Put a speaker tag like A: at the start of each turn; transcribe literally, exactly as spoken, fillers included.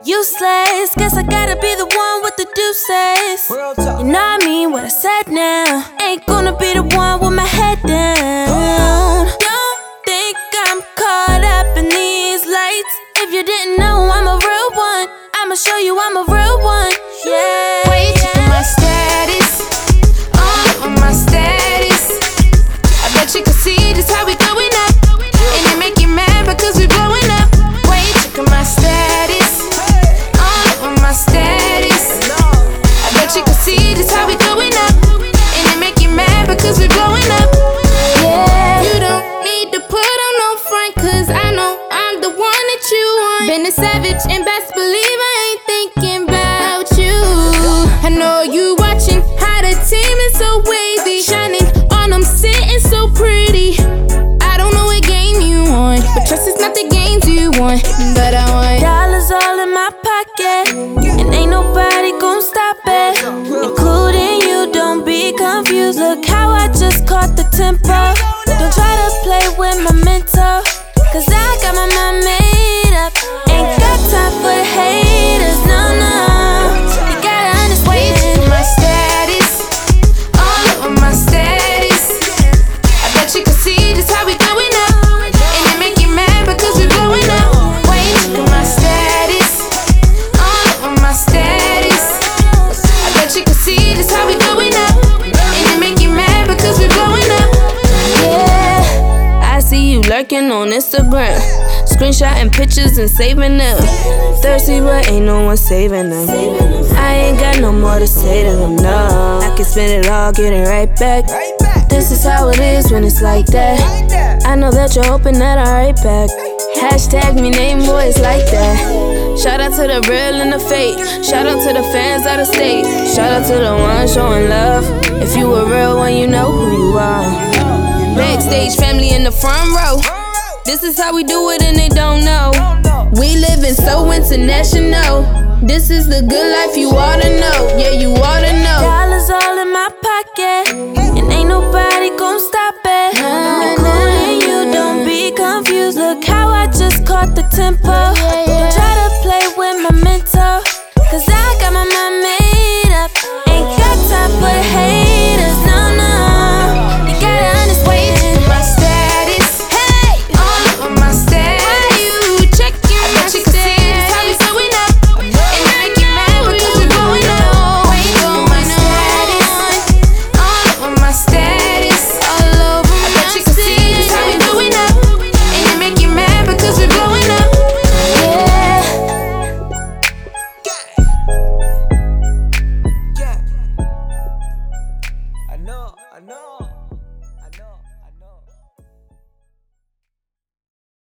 A: Useless, guess I gotta be the one with the deuces. You know I mean what I said now. Ain't gonna be the one with my head down. Don't think I'm caught up in these lights. If you didn't know I'm a real one, I'ma show you I'm a real one. Yeah.
B: Wait, checking my status. Uh, on my status. I bet you can see just how we going up. And it make you mad because we blowing up. Wait, checking my status. Uh, on my status. I bet you can see just how we going up. And it make you mad because we blowing up. Yeah. You don't need to put on no front, cause I know I'm the one that you want. Been a savage and best believe I ain't thinking about you. I know you watching how the team is so wavy, shining on them sitting so pretty. I don't know what game you want, but trust it's not the games you want, but I want
A: dollars all in my pocket, and ain't nobody gon' stop it, including you. Don't be confused, look how I just caught the tempo. Don't try to play with my mental, cause I got my mind made up. Ain't got time for the haters, no, no. You gotta understand
B: my status. All on my status. I bet you can see just how we going up. And it make you mad because we blowing up. Wait, look at my status. All on my status. I bet you can see just how we going up. And it make you mad because we blowing up.
A: Yeah, I see you lurking on Instagram, screenshotting pictures and saving them. Thirsty but ain't no one saving them. I ain't got no more to say to them, no. I can spend it all, get it right back. This is how it is when it's like that. I know that you're hoping that I write back. Hashtag me name boys like that. Shout out to the real and the fake. Shout out to the fans out of state. Shout out to the ones showing love. If you a real one, you know who you are. Backstage family in the front row. This is how we do it and they don't know. We living so international. This is the good life you ought to know. Yeah, you ought to know. Dollars all in my pocket, and ain't nobody gon' stop it, including you. Don't be confused, look how I just caught the tempo. Don't try to play with my mental, cause I got my mind made up. Ain't got time for the haters, no, no. You gotta understand
B: my status. Hey, all on my status. Why you checking my status? How we going up? And it make you mad because we blowing up. Wait, on my status. All on my status. All over my I bet you can see just how we going up. And it make you mad because we blowing up.
C: Yeah. I know, I know.